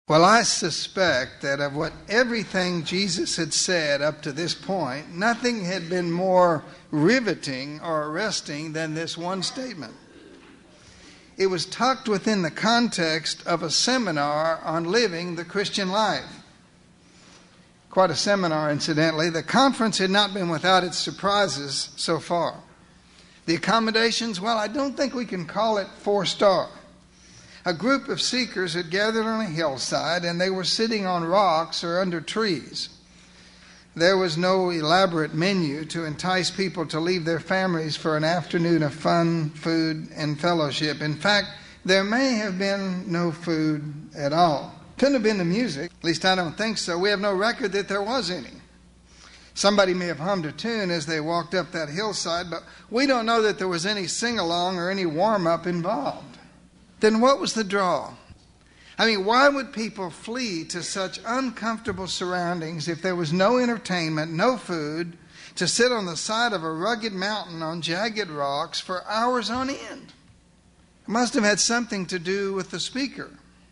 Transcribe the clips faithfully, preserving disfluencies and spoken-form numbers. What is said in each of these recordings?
Well, I suspect that of what everything Jesus had said up to this point, nothing had been more riveting or arresting than this one statement. It was tucked within the context of a seminar on living the Christian life. Quite a seminar, incidentally. The conference had not been without its surprises so far. The accommodations, well, I don't think we can call it four-star. A group of seekers had gathered on a hillside, and they were sitting on rocks or under trees. There was no elaborate menu to entice people to leave their families for an afternoon of fun, food, and fellowship. In fact, there may have been no food at all. Couldn't have been the music. At least I don't think so. We have no record that there was any. Somebody may have hummed a tune as they walked up that hillside, but we don't know that there was any sing-along or any warm-up involved. Then what was the draw? I mean, why would people flee to such uncomfortable surroundings if there was no entertainment, no food, to sit on the side of a rugged mountain on jagged rocks for hours on end? It must have had something to do with the speaker.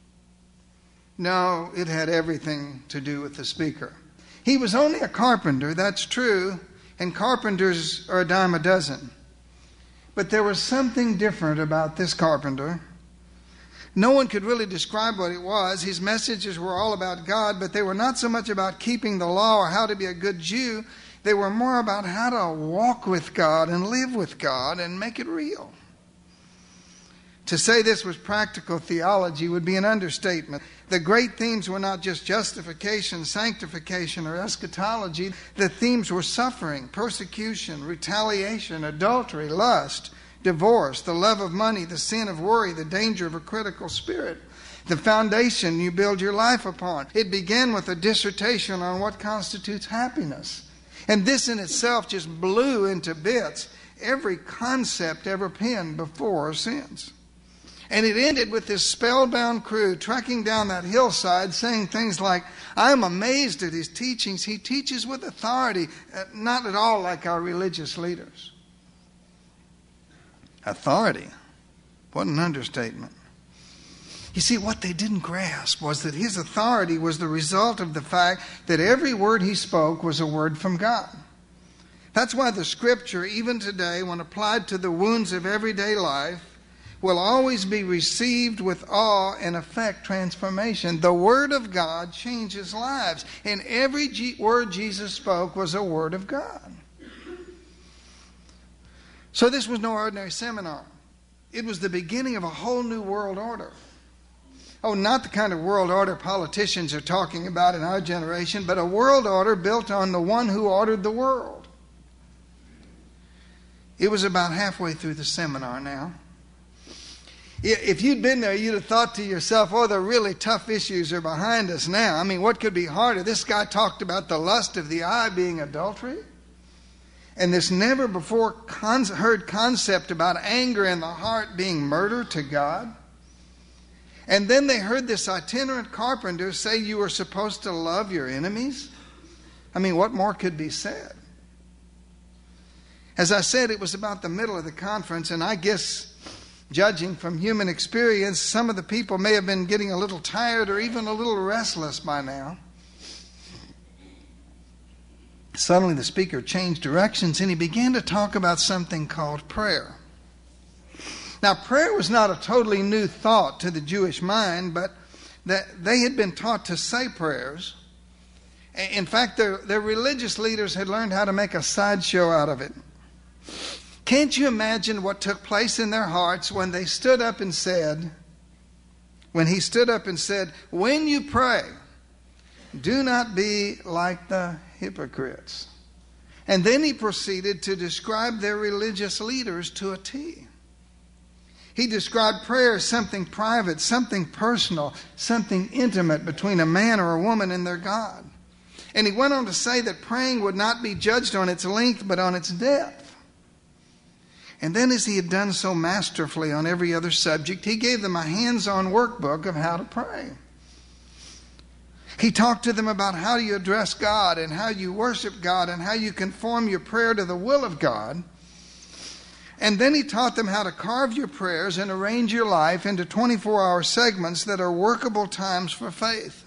No, it had everything to do with the speaker. He was only a carpenter, that's true, and carpenters are a dime a dozen. But there was something different about this carpenter. No one could really describe what it was. His messages were all about God, but they were not so much about keeping the law or how to be a good Jew. They were more about how to walk with God and live with God and make it real. To say this was practical theology would be an understatement. The great themes were not just justification, sanctification, or eschatology. The themes were suffering, persecution, retaliation, adultery, lust, divorce, the love of money, the sin of worry, the danger of a critical spirit, the foundation you build your life upon. It began with a dissertation on what constitutes happiness. And this in itself just blew into bits every concept ever penned before or since. And it ended with this spellbound crew trekking down that hillside saying things like, I'm amazed at his teachings. He teaches with authority, uh, not at all like our religious leaders. Authority. What an understatement. You see, what they didn't grasp was that his authority was the result of the fact that every word he spoke was a word from God. That's why the Scripture, even today, when applied to the wounds of everyday life, will always be received with awe and affect transformation. The Word of God changes lives, and every G- word Jesus spoke was a word of God. So this was no ordinary seminar. It was the beginning of a whole new world order. Oh, not the kind of world order politicians are talking about in our generation, but a world order built on the one who ordered the world. It was about halfway through the seminar now. If you'd been there, you'd have thought to yourself, oh, the really tough issues are behind us now. I mean, what could be harder? This guy talked about the lust of the eye being adultery. And this never before con- heard concept about anger in the heart being murder to God. And then they heard this itinerant carpenter say you were supposed to love your enemies. I mean, what more could be said? As I said, it was about the middle of the conference, and I guess, judging from human experience, some of the people may have been getting a little tired or even a little restless by now. Suddenly the speaker changed directions and he began to talk about something called prayer. Now, prayer was not a totally new thought to the Jewish mind, but that they had been taught to say prayers. In fact, their, their religious leaders had learned how to make a sideshow out of it. Can't you imagine what took place in their hearts when they stood up and said, when he stood up and said, when you pray, do not be like the hypocrites. And then he proceeded to describe their religious leaders to a T. He described prayer as something private, something personal, something intimate between a man or a woman and their God. And he went on to say that praying would not be judged on its length, but on its depth. And then, as he had done so masterfully on every other subject, he gave them a hands-on workbook of how to pray. He talked to them about how you address God and how you worship God and how you conform your prayer to the will of God. And then he taught them how to carve your prayers and arrange your life into twenty-four hour segments that are workable times for faith.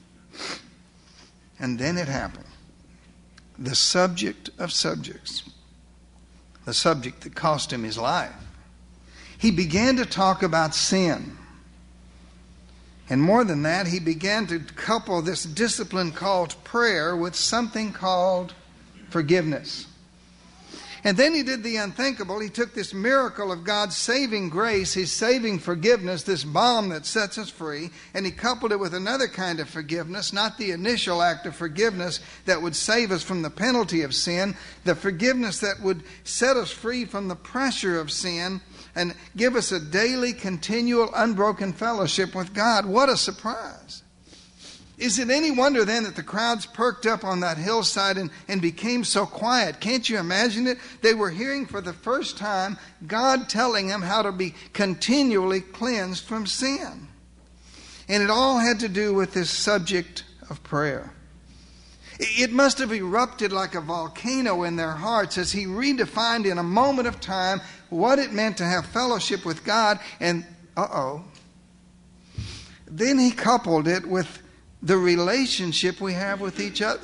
And then it happened. The subject of subjects, the subject that cost him his life. He began to talk about sin. And more than that, he began to couple this discipline called prayer with something called forgiveness. And then he did the unthinkable. He took this miracle of God's saving grace, His saving forgiveness, this balm that sets us free, and he coupled it with another kind of forgiveness, not the initial act of forgiveness that would save us from the penalty of sin, the forgiveness that would set us free from the pressure of sin and give us a daily, continual, unbroken fellowship with God. What a surprise. Is it any wonder then that the crowds perked up on that hillside and, and became so quiet? Can't you imagine it? They were hearing for the first time God telling them how to be continually cleansed from sin. And it all had to do with this subject of prayer. It must have erupted like a volcano in their hearts as he redefined in a moment of time what it meant to have fellowship with God. And, uh-oh, then he coupled it with the relationship we have with each other.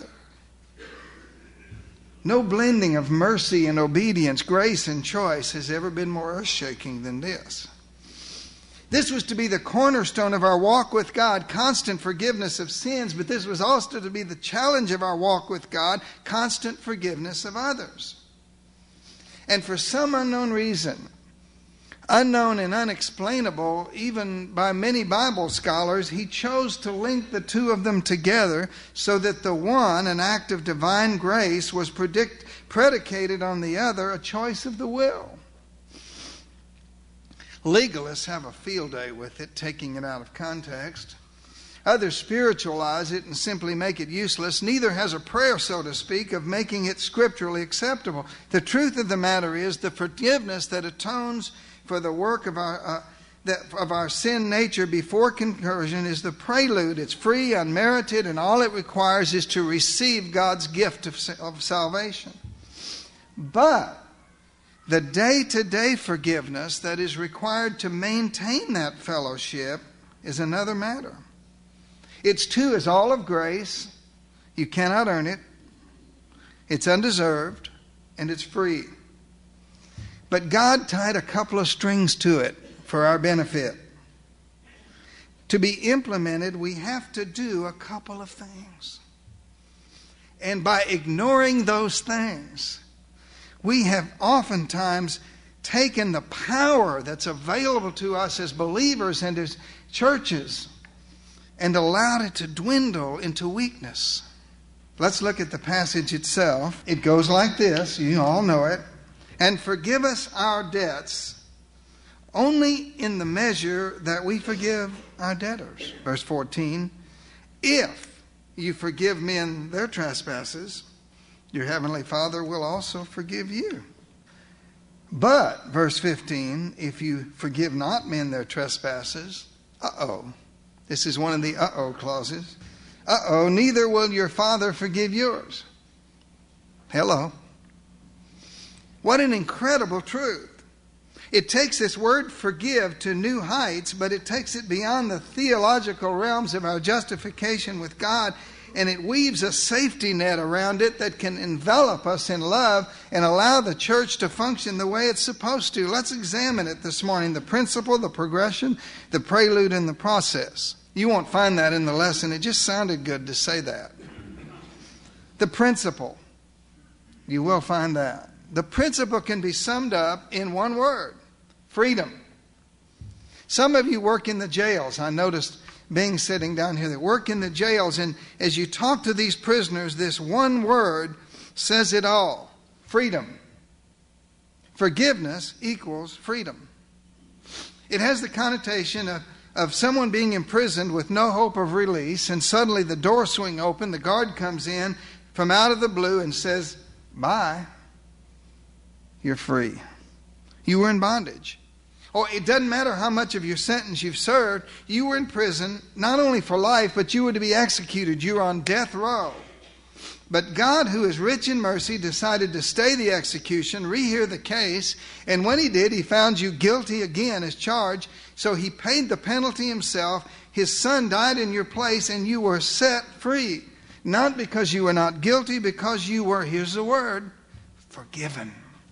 No blending of mercy and obedience, grace and choice has ever been more earth-shaking than this. This was to be the cornerstone of our walk with God, constant forgiveness of sins, but this was also to be the challenge of our walk with God, constant forgiveness of others. And for some unknown reason, unknown and unexplainable, even by many Bible scholars, he chose to link the two of them together so that the one, an act of divine grace, was predict, predicated on the other, a choice of the will. Legalists have a field day with it, taking it out of context. Others spiritualize it and simply make it useless. Neither has a prayer, so to speak, of making it scripturally acceptable. The truth of the matter is the forgiveness that atones for the work of our uh, that of our sin nature before conversion is the prelude. It's free, unmerited, and all it requires is to receive God's gift of, of salvation. But the day-to-day forgiveness that is required to maintain that fellowship is another matter. It's too is all of grace. You cannot earn it. It's undeserved, and it's free. But God tied a couple of strings to it for our benefit. To be implemented, we have to do a couple of things. And by ignoring those things, we have oftentimes taken the power that's available to us as believers and as churches and allowed it to dwindle into weakness. Let's look at the passage itself. It goes like this. You all know it. And forgive us our debts only in the measure that we forgive our debtors. Verse fourteen. If you forgive men their trespasses, your heavenly Father will also forgive you. But, verse fifteen, if you forgive not men their trespasses, uh-oh. This is one of the uh-oh clauses. Uh-oh, neither will your Father forgive yours. Hello. What an incredible truth. It takes this word forgive to new heights, but it takes it beyond the theological realms of our justification with God, and it weaves a safety net around it that can envelop us in love and allow the church to function the way it's supposed to. Let's examine it this morning, the principle, the progression, the prelude, and the process. You won't find that in the lesson. It just sounded good to say that. The principle. You will find that. The principle can be summed up in one word: freedom. Some of you work in the jails. I noticed being sitting down here that work in the jails, and as you talk to these prisoners, this one word says it all: freedom. Forgiveness equals freedom. It has the connotation of, of someone being imprisoned with no hope of release, and suddenly the door swings open, the guard comes in from out of the blue and says, bye. You're free. You were in bondage. Oh, it doesn't matter how much of your sentence you've served. You were in prison, not only for life, but you were to be executed. You were on death row. But God, who is rich in mercy, decided to stay the execution, rehear the case, and when he did, he found you guilty again as charged. So he paid the penalty himself. His son died in your place, and you were set free. Not because you were not guilty, because you were, here's the word, forgiven.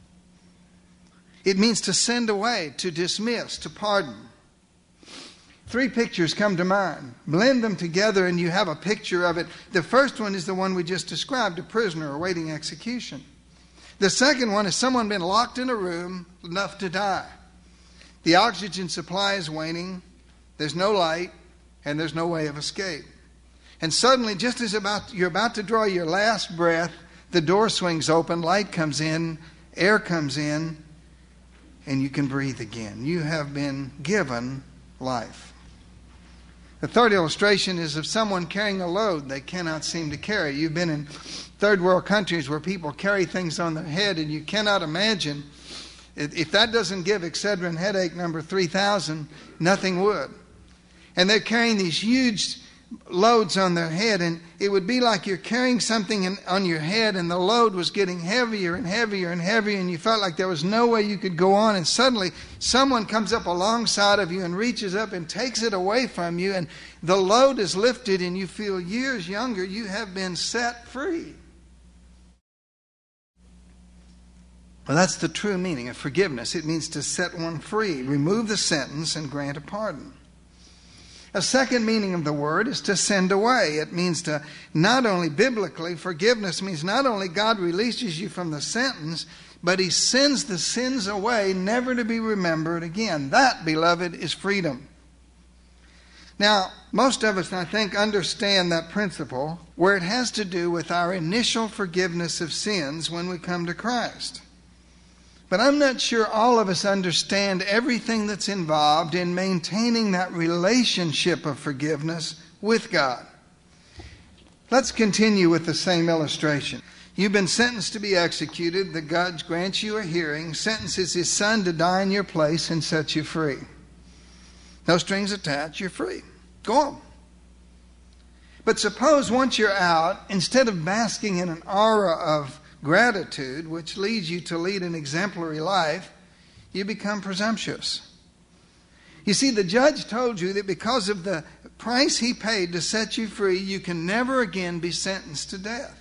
It means to send away, to dismiss, to pardon. Three pictures come to mind. Blend them together and you have a picture of it. The first one is the one we just described, a prisoner awaiting execution. The second one is someone been locked in a room enough to die. The oxygen supply is waning, there's no light, and there's no way of escape. And suddenly, just as about you're about to draw your last breath, the door swings open, light comes in, air comes in, and you can breathe again. You have been given life. The third illustration is of someone carrying a load they cannot seem to carry. You've been in third world countries where people carry things on their head, and you cannot imagine, if that doesn't give Excedrin headache number three thousand, nothing would. And they're carrying these huge loads on their head, and it would be like you're carrying something in, on your head, and the load was getting heavier and heavier and heavier, and you felt like there was no way you could go on, and suddenly someone comes up alongside of you and reaches up and takes it away from you, and the load is lifted, and you feel years younger. You have been set free. Well, that's the true meaning of forgiveness. It means to set one free, remove the sentence, and grant a pardon. A second meaning of the word is to send away. It means to, not only biblically, forgiveness means not only God releases you from the sentence, but he sends the sins away, never to be remembered again. That, beloved, is freedom. Now, most of us, I think, understand that principle where it has to do with our initial forgiveness of sins when we come to Christ. But I'm not sure all of us understand everything that's involved in maintaining that relationship of forgiveness with God. Let's continue with the same illustration. You've been sentenced to be executed. The judge grants you a hearing, sentences his son to die in your place, and sets you free. No strings attached, you're free. Go on. But suppose once you're out, instead of basking in an aura of gratitude, which leads you to lead an exemplary life, you become presumptuous. You see, the judge told you that because of the price he paid to set you free, you can never again be sentenced to death.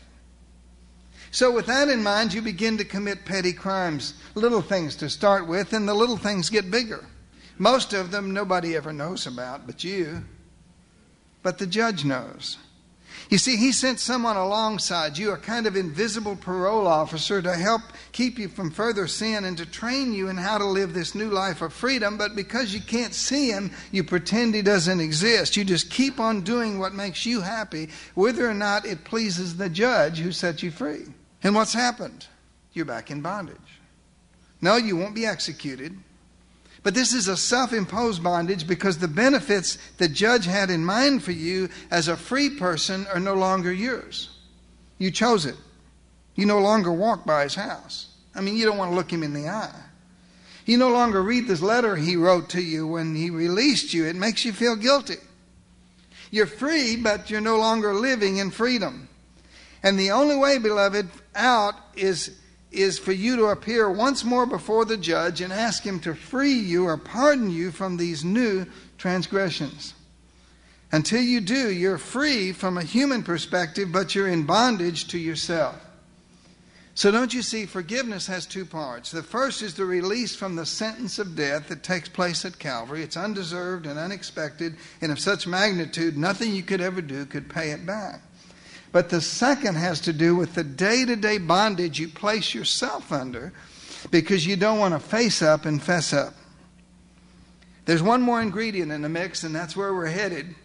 So with that in mind, you begin to commit petty crimes, little things to start with, and the little things get bigger. Most of them nobody ever knows about but you. But the judge knows. You see, he sent someone alongside you, a kind of invisible parole officer, to help keep you from further sin and to train you in how to live this new life of freedom. But because you can't see him, you pretend he doesn't exist. You just keep on doing what makes you happy, whether or not it pleases the judge who set you free. And what's happened? You're back in bondage. No, you won't be executed. But this is a self-imposed bondage because the benefits the judge had in mind for you as a free person are no longer yours. You chose it. You no longer walk by his house. I mean, you don't want to look him in the eye. You no longer read this letter he wrote to you when he released you. It makes you feel guilty. You're free, but you're no longer living in freedom. And the only way, beloved, out is is for you to appear once more before the judge and ask him to free you or pardon you from these new transgressions. Until you do, you're free from a human perspective, but you're in bondage to yourself. So don't you see, forgiveness has two parts. The first is the release from the sentence of death that takes place at Calvary. It's undeserved and unexpected, and of such magnitude, nothing you could ever do could pay it back. But the second has to do with the day-to-day bondage you place yourself under because you don't want to face up and fess up. There's one more ingredient in the mix, and that's where we're headed.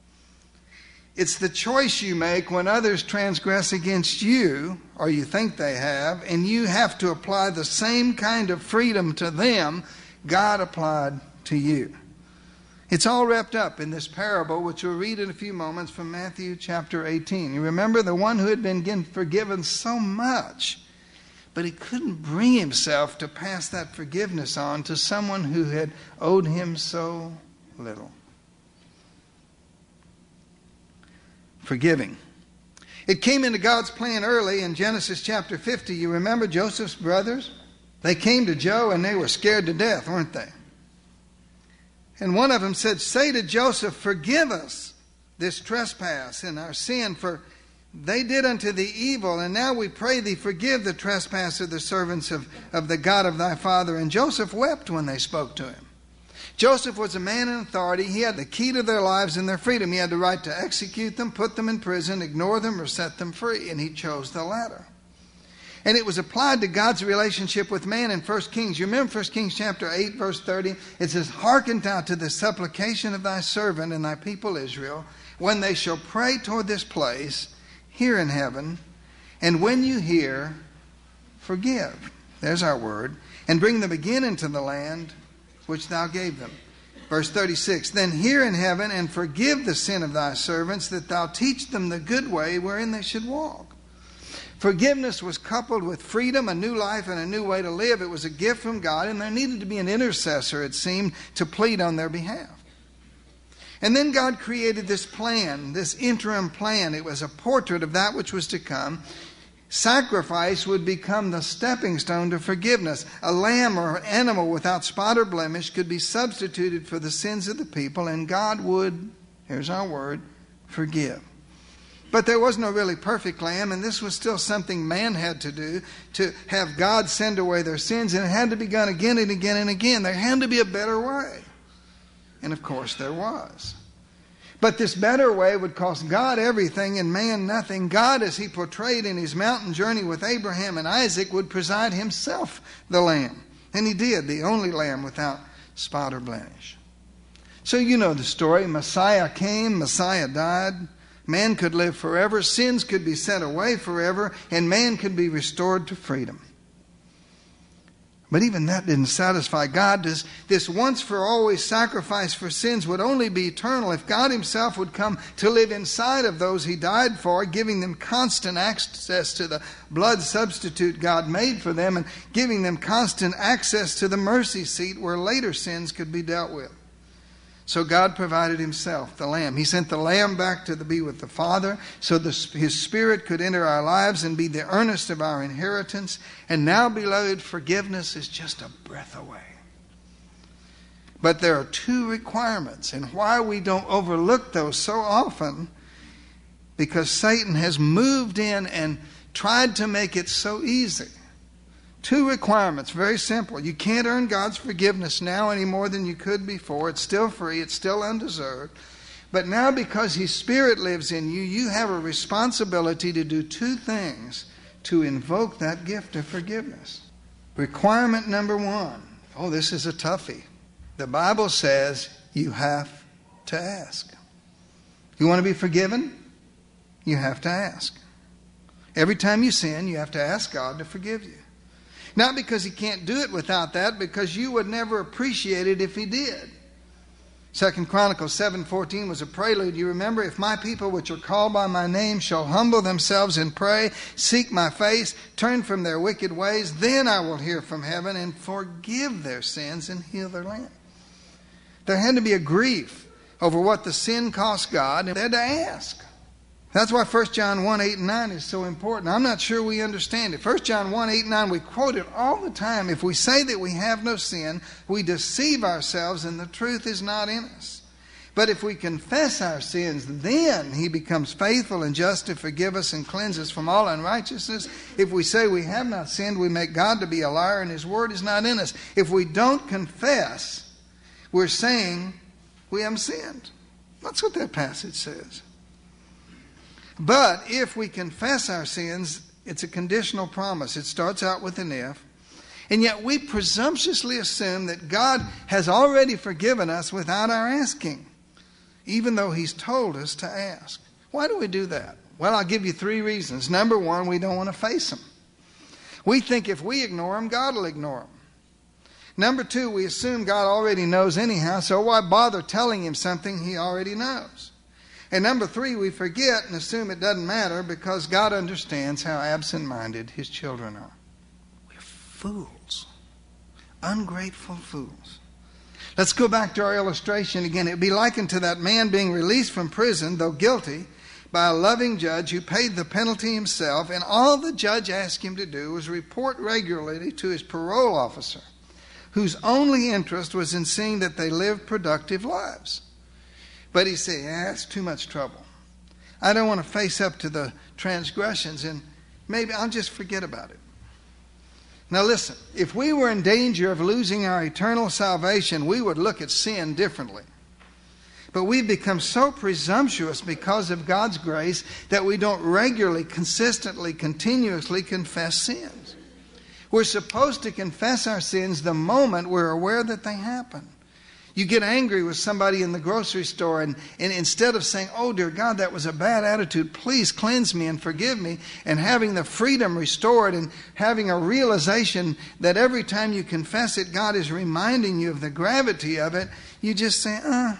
It's the choice you make when others transgress against you, or you think they have, and you have to apply the same kind of freedom to them God applied to you. It's all wrapped up in this parable, which we'll read in a few moments from Matthew chapter eighteen. You remember the one who had been forgiven so much, but he couldn't bring himself to pass that forgiveness on to someone who had owed him so little. Forgiving. It came into God's plan early in Genesis chapter fifty. You remember Joseph's brothers? They came to Joe and they were scared to death, weren't they? And one of them said, "Say to Joseph, forgive us this trespass and our sin, for they did unto thee evil, and now we pray thee, forgive the trespass of the servants of, of the God of thy father." And Joseph wept when they spoke to him. Joseph was a man in authority. He had the key to their lives and their freedom. He had the right to execute them, put them in prison, ignore them, or set them free. And he chose the latter. And it was applied to God's relationship with man in First Kings. You remember First Kings chapter eight, verse thirty? It says, "Hearken thou to the supplication of thy servant and thy people Israel, when they shall pray toward this place here in heaven, and when you hear, forgive." There's our word. "And bring them again into the land which thou gave them." Verse thirty-six, "Then hear in heaven and forgive the sin of thy servants, that thou teach them the good way wherein they should walk." Forgiveness was coupled with freedom, a new life, and a new way to live. It was a gift from God, and there needed to be an intercessor, it seemed, to plead on their behalf. And then God created this plan, this interim plan. It was a portrait of that which was to come. Sacrifice would become the stepping stone to forgiveness. A lamb or an animal without spot or blemish could be substituted for the sins of the people, and God would, here's our word, forgive. But there was no really perfect lamb, and this was still something man had to do, to have God send away their sins, and it had to be done again and again and again. There had to be a better way. And of course there was. But this better way would cost God everything and man nothing. God, as he portrayed in his mountain journey with Abraham and Isaac, would preside himself the lamb. And he did, the only lamb without spot or blemish. So you know the story. Messiah came, Messiah died. Man could live forever, sins could be set away forever, and man could be restored to freedom. But even that didn't satisfy God. This, this once for always sacrifice for sins would only be eternal if God himself would come to live inside of those he died for, giving them constant access to the blood substitute God made for them, and giving them constant access to the mercy seat where later sins could be dealt with. So God provided himself, the Lamb. He sent the Lamb back to be with the Father so the, his Spirit could enter our lives and be the earnest of our inheritance. And now, beloved, forgiveness is just a breath away. But there are two requirements, and why we don't overlook those so often, because Satan has moved in and tried to make it so easy. Two requirements, very simple. You can't earn God's forgiveness now any more than you could before. It's still free. It's still undeserved. But now, because his Spirit lives in you, you have a responsibility to do two things to invoke that gift of forgiveness. Requirement number one. Oh, this is a toughie. The Bible says you have to ask. You want to be forgiven? You have to ask. Every time you sin, you have to ask God to forgive you. Not because he can't do it without that, because you would never appreciate it if he did. Second Chronicles seven fourteen was a prelude. You remember, "If my people which are called by my name shall humble themselves and pray, seek my face, turn from their wicked ways, then I will hear from heaven and forgive their sins and heal their land." There had to be a grief over what the sin cost God, and they had to ask. That's why First John one, eight and nine is so important. I'm not sure we understand it. First John one, eight and nine, we quote it all the time. If we say that we have no sin, we deceive ourselves and the truth is not in us. But if we confess our sins, then he becomes faithful and just to forgive us and cleanse us from all unrighteousness. If we say we have not sinned, we make God to be a liar and his word is not in us. If we don't confess, we're saying we haven't sinned. That's what that passage says. But if we confess our sins, it's a conditional promise. It starts out with an if. And yet we presumptuously assume that God has already forgiven us without our asking, even though he's told us to ask. Why do we do that? Well, I'll give you three reasons. Number one, we don't want to face him. We think if we ignore him, God will ignore him. Number two, we assume God already knows anyhow, so why bother telling him something he already knows? And number three, we forget and assume it doesn't matter because God understands how absent-minded his children are. We're fools. Ungrateful fools. Let's go back to our illustration again. It would be likened to that man being released from prison, though guilty, by a loving judge who paid the penalty himself, and all the judge asked him to do was report regularly to his parole officer, whose only interest was in seeing that they lived productive lives. But he said, yeah, it's too much trouble. I don't want to face up to the transgressions, and maybe I'll just forget about it. Now listen, if we were in danger of losing our eternal salvation, we would look at sin differently. But we've become so presumptuous because of God's grace that we don't regularly, consistently, continuously confess sins. We're supposed to confess our sins the moment we're aware that they happen. You get angry with somebody in the grocery store, and, and instead of saying, oh, dear God, that was a bad attitude, please cleanse me and forgive me, and having the freedom restored and having a realization that every time you confess it, God is reminding you of the gravity of it, you just say, uh.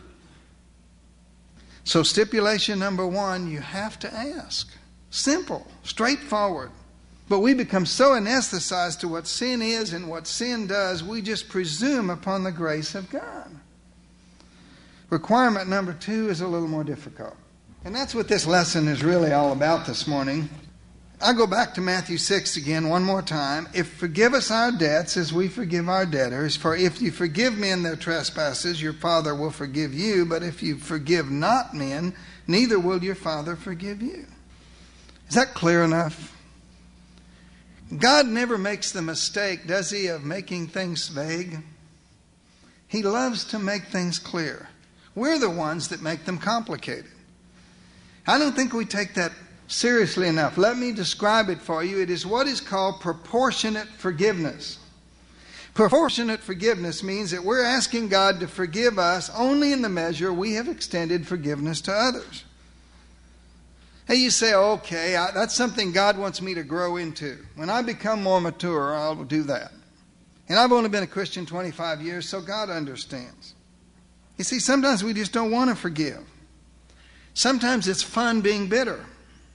So stipulation number one, you have to ask. Simple, straightforward. But we become so anesthetized to what sin is and what sin does, we just presume upon the grace of God. Requirement number two is a little more difficult. And that's what this lesson is really all about this morning. I go back to Matthew six again one more time. If forgive us our debts as we forgive our debtors, for if you forgive men their trespasses, your Father will forgive you. But if you forgive not men, neither will your Father forgive you. Is that clear enough? God never makes the mistake, does he, of making things vague? He loves to make things clear. We're the ones that make them complicated. I don't think we take that seriously enough. Let me describe it for you. It is what is called proportionate forgiveness. Proportionate forgiveness means that we're asking God to forgive us only in the measure we have extended forgiveness to others. Hey, you say, okay, I, that's something God wants me to grow into. When I become more mature, I'll do that. And I've only been a Christian twenty-five years, so God understands. You see, sometimes we just don't want to forgive. Sometimes it's fun being bitter.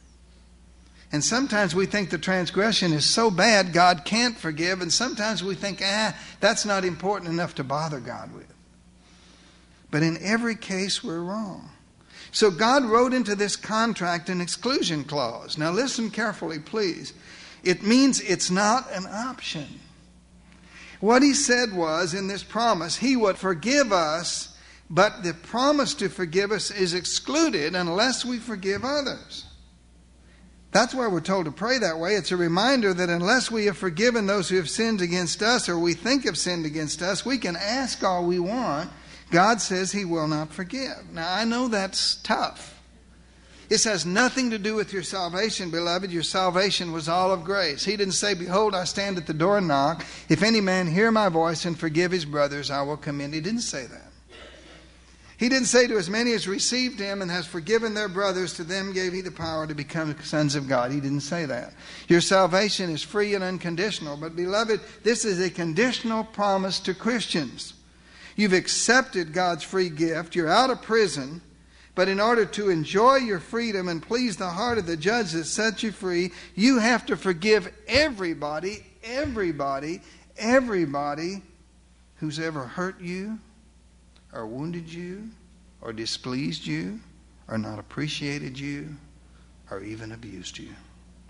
And sometimes we think the transgression is so bad God can't forgive. And sometimes we think, ah, that's not important enough to bother God with. But in every case, we're wrong. So God wrote into this contract an exclusion clause. Now listen carefully, please. It means it's not an option. What he said was, in this promise, he would forgive us, but the promise to forgive us is excluded unless we forgive others. That's why we're told to pray that way. It's a reminder that unless we have forgiven those who have sinned against us, or we think have sinned against us, we can ask all we want. God says he will not forgive. Now, I know that's tough. This has nothing to do with your salvation, beloved. Your salvation was all of grace. He didn't say, behold, I stand at the door and knock. If any man hear my voice and forgive his brothers, I will come in. He didn't say that. He didn't say, to as many as received him and has forgiven their brothers, to them gave he the power to become sons of God. He didn't say that. Your salvation is free and unconditional. But beloved, this is a conditional promise to Christians. You've accepted God's free gift. You're out of prison. But in order to enjoy your freedom and please the heart of the judge that set you free, you have to forgive everybody, everybody, everybody who's ever hurt you, or wounded you, or displeased you, or not appreciated you, or even abused you.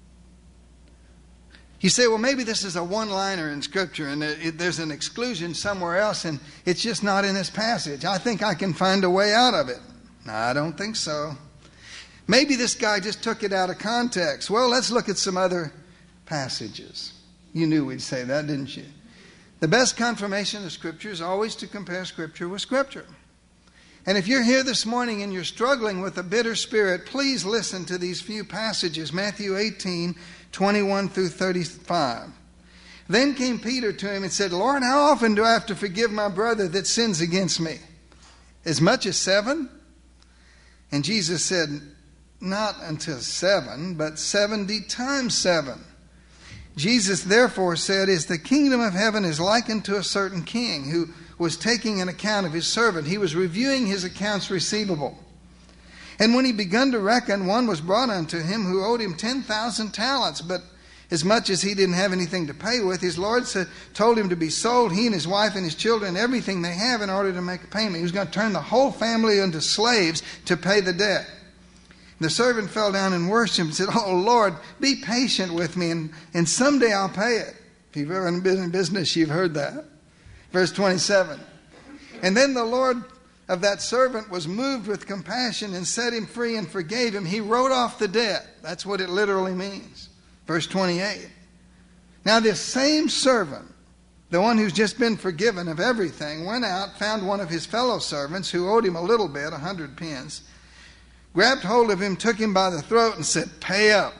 You say, well, maybe this is a one-liner in Scripture and there's an exclusion somewhere else and it's just not in this passage. I think I can find a way out of it. No, I don't think so. Maybe this guy just took it out of context. Well, let's look at some other passages. You knew we'd say that, didn't you? The best confirmation of Scripture is always to compare Scripture with Scripture. And if you're here this morning and you're struggling with a bitter spirit, please listen to these few passages. Matthew eighteen, twenty-one through thirty-five. Then came Peter to him and said, Lord, how often do I have to forgive my brother that sins against me? As much as seven? And Jesus said, not until seven, but seventy times seven. Jesus therefore said, Is the kingdom of heaven is likened to a certain king who was taking an account of his servant. He was reviewing his accounts receivable. And when he begun to reckon, one was brought unto him who owed him ten thousand talents. But as much as he didn't have anything to pay with, his Lord said, told him to be sold, he and his wife and his children, everything they have, in order to make a payment. He was going to turn the whole family into slaves to pay the debt. The servant fell down and worshipped him and said, "Oh, Lord, be patient with me, and, and someday I'll pay it." If you've ever been in business, you've heard that. Verse twenty-seven. And then the Lord of that servant was moved with compassion and set him free and forgave him. He wrote off the debt. That's what it literally means. Verse twenty-eight. Now this same servant, the one who's just been forgiven of everything, went out, found one of his fellow servants who owed him a little bit, a hundred pence, grabbed hold of him, took him by the throat and said, "Pay up."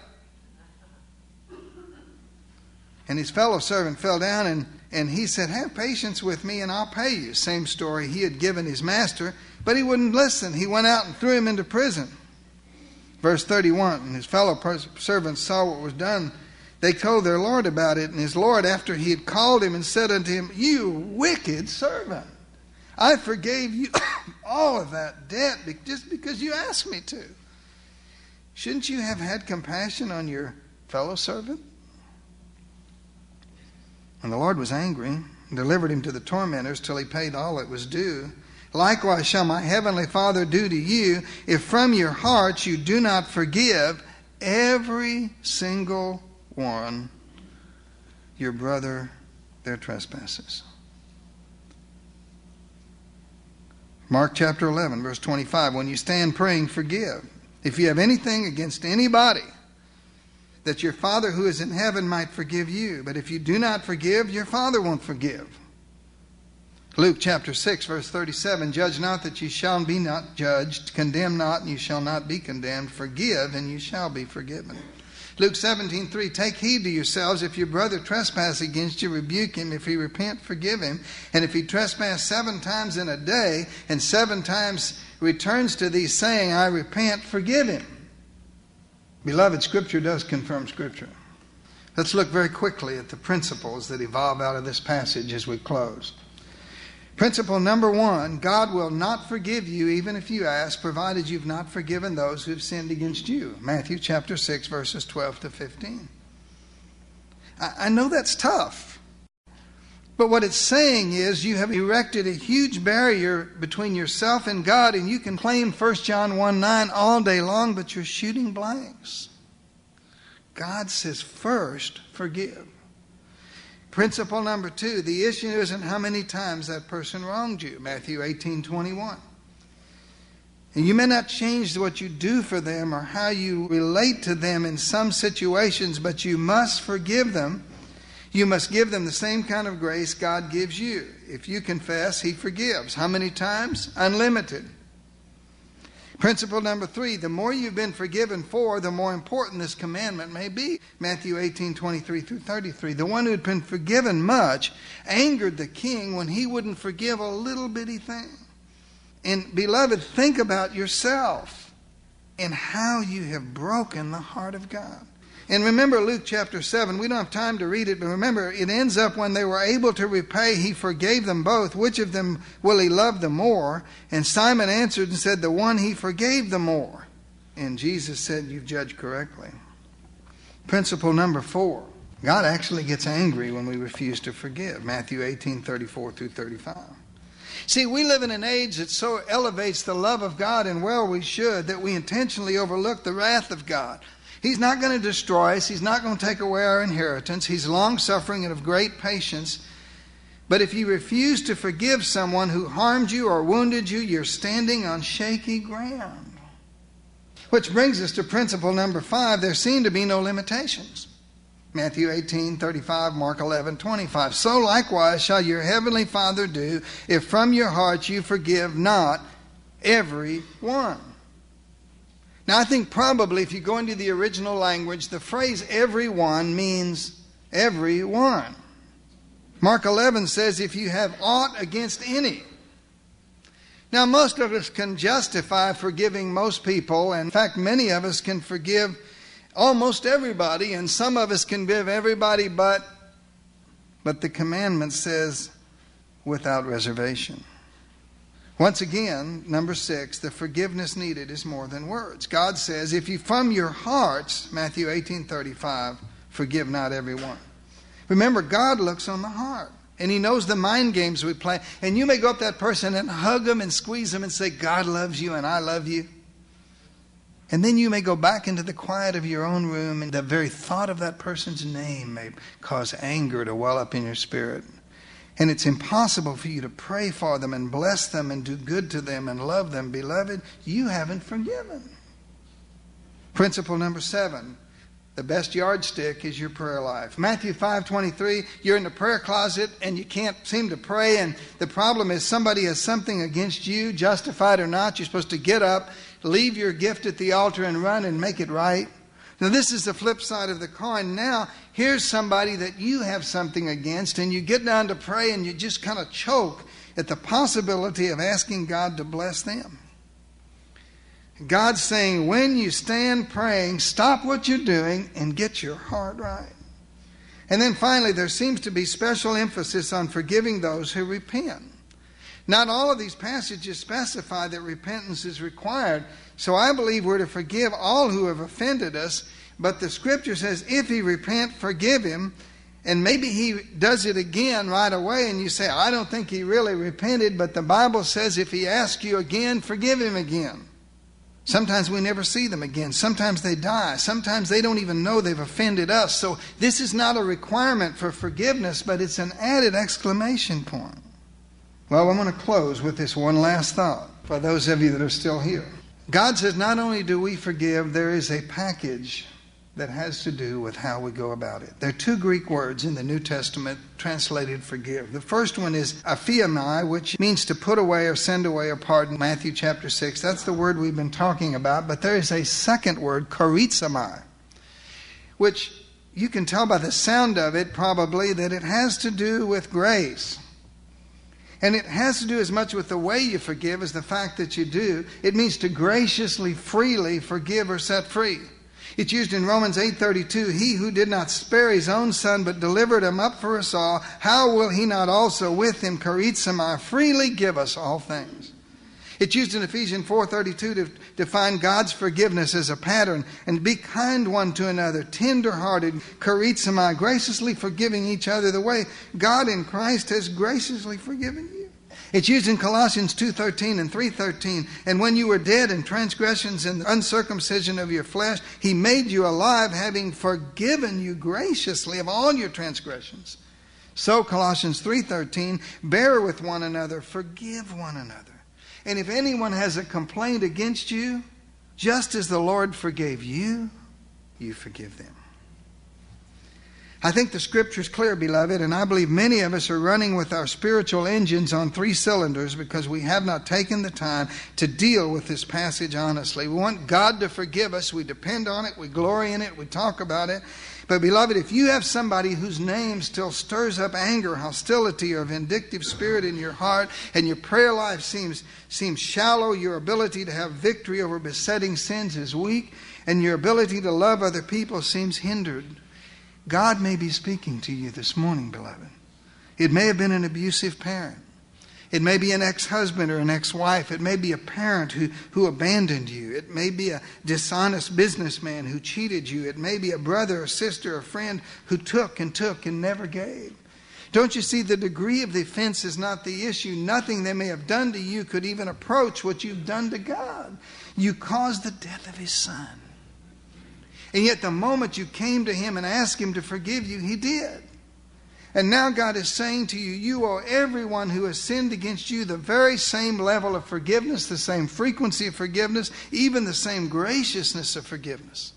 And his fellow servant fell down and, and he said, "Have patience with me and I'll pay you." Same story he had given his master, but he wouldn't listen. He went out and threw him into prison. Verse thirty-one, and his fellow servants saw what was done. They told their Lord about it, and his Lord, after he had called him and said unto him, "You wicked servant, I forgave you all of that debt just because you asked me to. Shouldn't you have had compassion on your fellow servant?" And the Lord was angry and delivered him to the tormentors till he paid all that was due. Likewise shall my heavenly Father do to you, if from your hearts you do not forgive every single one your brother their trespasses. Mark chapter eleven, verse twenty-five. When you stand praying, forgive. If you have anything against anybody, that your Father who is in heaven might forgive you. But if you do not forgive, your Father won't forgive. Luke chapter six, verse thirty-seven. Judge not that you shall be not judged. Condemn not, and you shall not be condemned. Forgive, and you shall be forgiven. Luke seventeen, three. Take heed to yourselves. If your brother trespass against you, rebuke him. If he repent, forgive him. And if he trespass seven times in a day, and seven times returns to thee, saying, "I repent," forgive him. Beloved, Scripture does confirm Scripture. Let's look very quickly at the principles that evolve out of this passage as we close. Principle number one, God will not forgive you even if you ask, provided you've not forgiven those who have sinned against you. Matthew chapter six, verses twelve to fifteen. I, I know that's tough. But what it's saying is you have erected a huge barrier between yourself and God, and you can claim First John one nine all day long, but you're shooting blanks. God says first, forgive. Principle number two, the issue isn't how many times that person wronged you. Matthew eighteen twenty-one. And you may not change what you do for them or how you relate to them in some situations, but you must forgive them. You must give them the same kind of grace God gives you. If you confess, He forgives. How many times? Unlimited. Principle number three, the more you've been forgiven for, the more important this commandment may be. Matthew eighteen twenty-three through thirty-three. The one who had been forgiven much angered the king when he wouldn't forgive a little bitty thing. And beloved, think about yourself and how you have broken the heart of God. And remember Luke chapter seven. We don't have time to read it, but remember, it ends up when they were able to repay, He forgave them both. Which of them will He love the more? And Simon answered and said, the one He forgave the more. And Jesus said, you've judged correctly. Principle number four. God actually gets angry when we refuse to forgive. Matthew eighteen thirty-four through thirty-five. See, we live in an age that so elevates the love of God, and well we should, that we intentionally overlook the wrath of God. He's not going to destroy us. He's not going to take away our inheritance. He's long-suffering and of great patience. But if you refuse to forgive someone who harmed you or wounded you, you're standing on shaky ground. Which brings us to principle number five. There seem to be no limitations. Matthew eighteen thirty-five, Mark eleven twenty-five. So likewise shall your heavenly Father do if from your hearts you forgive not every one. Now, I think probably if you go into the original language, the phrase everyone means everyone. Mark eleven says, if you have aught against any. Now, most of us can justify forgiving most people. And in fact, many of us can forgive almost everybody. And some of us can forgive everybody, but, but the commandment says without reservation. Once again, number six, the forgiveness needed is more than words. God says, if you from your hearts, Matthew eighteen thirty-five, forgive not everyone. Remember, God looks on the heart. And He knows the mind games we play. And you may go up to that person and hug them and squeeze them and say, God loves you and I love you. And then you may go back into the quiet of your own room, and the very thought of that person's name may cause anger to well up in your spirit. And it's impossible for you to pray for them and bless them and do good to them and love them. Beloved, you haven't forgiven. Principle number seven. The best yardstick is your prayer life. Matthew five twenty-three, you're in the prayer closet and you can't seem to pray, and the problem is somebody has something against you, justified or not. You're supposed to get up, leave your gift at the altar and run and make it right. Now this is the flip side of the coin. Now here's somebody that you have something against, and you get down to pray and you just kind of choke at the possibility of asking God to bless them. God's saying, when you stand praying, stop what you're doing and get your heart right. And then finally, there seems to be special emphasis on forgiving those who repent. Not all of these passages specify that repentance is required, so I believe we're to forgive all who have offended us, but the Scripture says, if he repent, forgive him. And maybe he does it again right away, and you say, I don't think he really repented, but the Bible says if he asks you again, forgive him again. Sometimes we never see them again. Sometimes they die. Sometimes they don't even know they've offended us. So this is not a requirement for forgiveness, but it's an added exclamation point. Well, I'm going to close with this one last thought for those of you that are still here. God says not only do we forgive, there is a package that has to do with how we go about it. There are two Greek words in the New Testament translated forgive. The first one is aphiamai, which means to put away or send away or pardon. Matthew chapter six. That's the word we've been talking about. But there is a second word, charizomai, which you can tell by the sound of it probably that it has to do with grace. And it has to do as much with the way you forgive as the fact that you do. It means to graciously, freely forgive or set free. It's used in Romans eight thirty-two. He who did not spare his own son, but delivered him up for us all, how will he not also with him, charizomai, freely give us all things? It's used in Ephesians four thirty-two to define God's forgiveness as a pattern. And be kind one to another, tender-hearted, charizomai, graciously forgiving each other the way God in Christ has graciously forgiven you. It's used in Colossians two thirteen and three thirteen. And when you were dead in transgressions and uncircumcision of your flesh, he made you alive, having forgiven you graciously of all your transgressions. So Colossians three thirteen, bear with one another, forgive one another. And if anyone has a complaint against you, just as the Lord forgave you, you forgive them. I think the Scripture is clear, beloved, and I believe many of us are running with our spiritual engines on three cylinders because we have not taken the time to deal with this passage honestly. We want God to forgive us. We depend on it. We glory in it. We talk about it. But, beloved, if you have somebody whose name still stirs up anger, hostility, or vindictive spirit in your heart, and your prayer life seems, seems shallow, your ability to have victory over besetting sins is weak, and your ability to love other people seems hindered, God may be speaking to you this morning, beloved. It may have been an abusive parent. It may be an ex-husband or an ex-wife. It may be a parent who, who abandoned you. It may be a dishonest businessman who cheated you. It may be a brother or sister or friend who took and took and never gave. Don't you see, the degree of the offense is not the issue. Nothing they may have done to you could even approach what you've done to God. You caused the death of his son. And yet the moment you came to him and asked him to forgive you, he did. And now God is saying to you, you owe everyone who has sinned against you the very same level of forgiveness, the same frequency of forgiveness, even the same graciousness of forgiveness.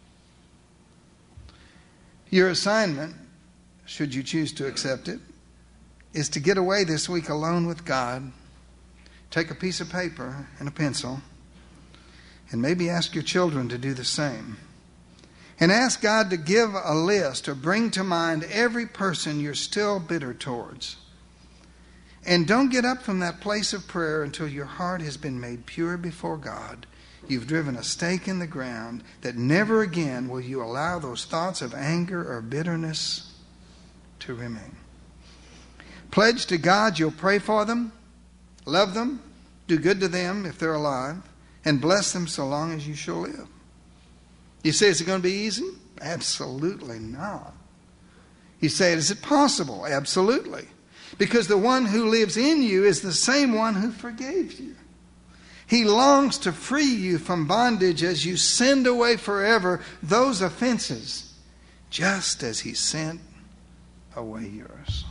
Your assignment, should you choose to accept it, is to get away this week alone with God, take a piece of paper and a pencil, and maybe ask your children to do the same. And ask God to give a list or bring to mind every person you're still bitter towards. And don't get up from that place of prayer until your heart has been made pure before God. You've driven a stake in the ground that never again will you allow those thoughts of anger or bitterness to remain. Pledge to God you'll pray for them, love them, do good to them if they're alive, and bless them so long as you shall live. You say, is it going to be easy? Absolutely not. You say, is it possible? Absolutely. Because the one who lives in you is the same one who forgave you. He longs to free you from bondage as you send away forever those offenses, just as He sent away yours.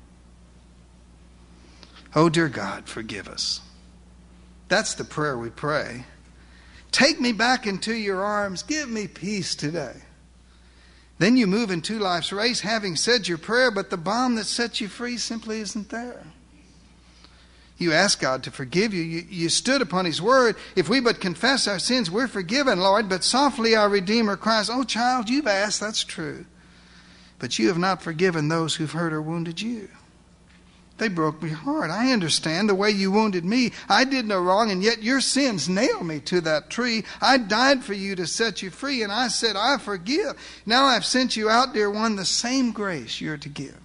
Oh, dear God, forgive us. That's the prayer we pray. Take me back into your arms. Give me peace today. Then you move into life's race having said your prayer, but the balm that sets you free simply isn't there. You ask God to forgive you. you. You stood upon His word. If we but confess our sins, we're forgiven, Lord. But softly our Redeemer cries, oh, child, you've asked, that's true. But you have not forgiven those who've hurt or wounded you. They broke my heart. I understand the way you wounded me. I did no wrong, and yet your sins nailed me to that tree. I died for you to set you free, and I said, I forgive. Now I've sent you out, dear one, the same grace you're to give.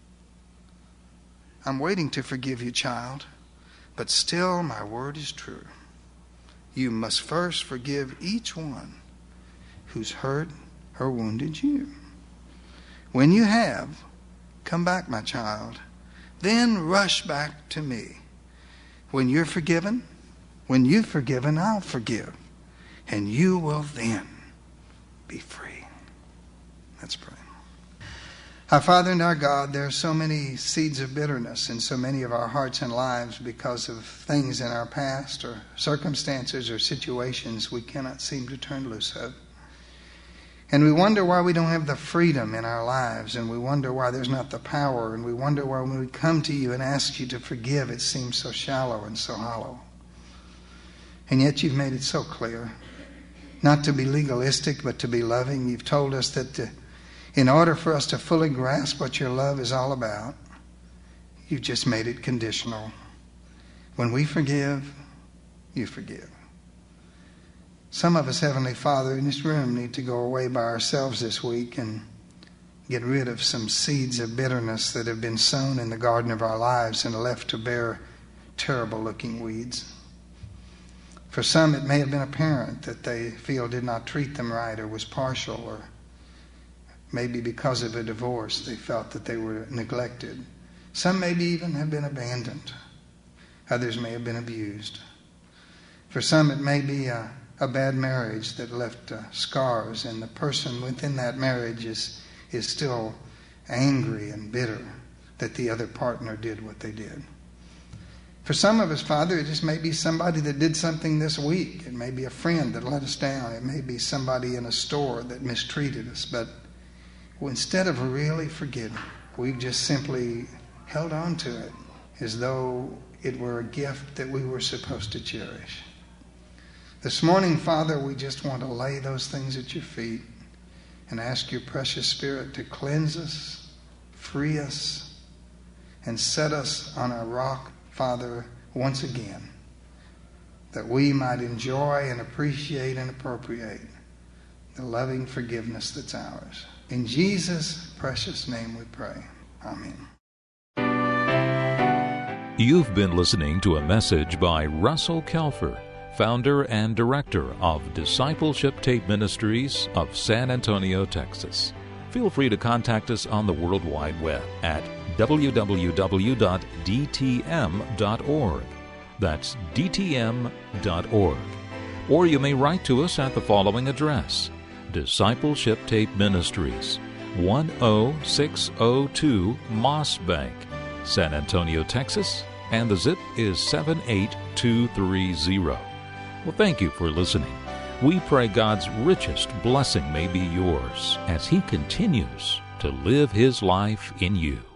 I'm waiting to forgive you, child, but still my word is true. You must first forgive each one who's hurt or wounded you. When you have, come back, my child. Then rush back to me. When you're forgiven, when you've forgiven, I'll forgive. And you will then be free. Let's pray. Our Father and our God, there are so many seeds of bitterness in so many of our hearts and lives because of things in our past or circumstances or situations we cannot seem to turn loose of. And we wonder why we don't have the freedom in our lives, and we wonder why there's not the power, and we wonder why when we come to you and ask you to forgive, it seems so shallow and so hollow. And yet you've made it so clear, not to be legalistic, but to be loving. You've told us that to, in order for us to fully grasp what your love is all about, you've just made it conditional. When we forgive, you forgive. Some of us, Heavenly Father, in this room need to go away by ourselves this week and get rid of some seeds of bitterness that have been sown in the garden of our lives and left to bear terrible-looking weeds. For some, it may have been a parent that they feel did not treat them right or was partial, or maybe because of a divorce they felt that they were neglected. Some maybe even have been abandoned. Others may have been abused. For some, it may be a A bad marriage that left uh, scars, and the person within that marriage is is still angry and bitter that the other partner did what they did. For some of us, Father, it just may be somebody that did something this week. It may be a friend that let us down. It may be somebody in a store that mistreated us. But instead of really forgiving, we've just simply held on to it as though it were a gift that we were supposed to cherish. This morning, Father, we just want to lay those things at your feet and ask your precious Spirit to cleanse us, free us, and set us on our rock, Father, once again, that we might enjoy and appreciate and appropriate the loving forgiveness that's ours. In Jesus' precious name we pray. Amen. You've been listening to a message by Russell Kelfer, founder and director of Discipleship Tape Ministries of San Antonio, Texas. Feel free to contact us on the World Wide Web at w w w dot d t m dot org. That's d t m dot org. Or you may write to us at the following address: Discipleship Tape Ministries, one oh six oh two Moss Bank, San Antonio, Texas, and the zip is seven eight two three zero. Well, thank you for listening. We pray God's richest blessing may be yours as He continues to live His life in you.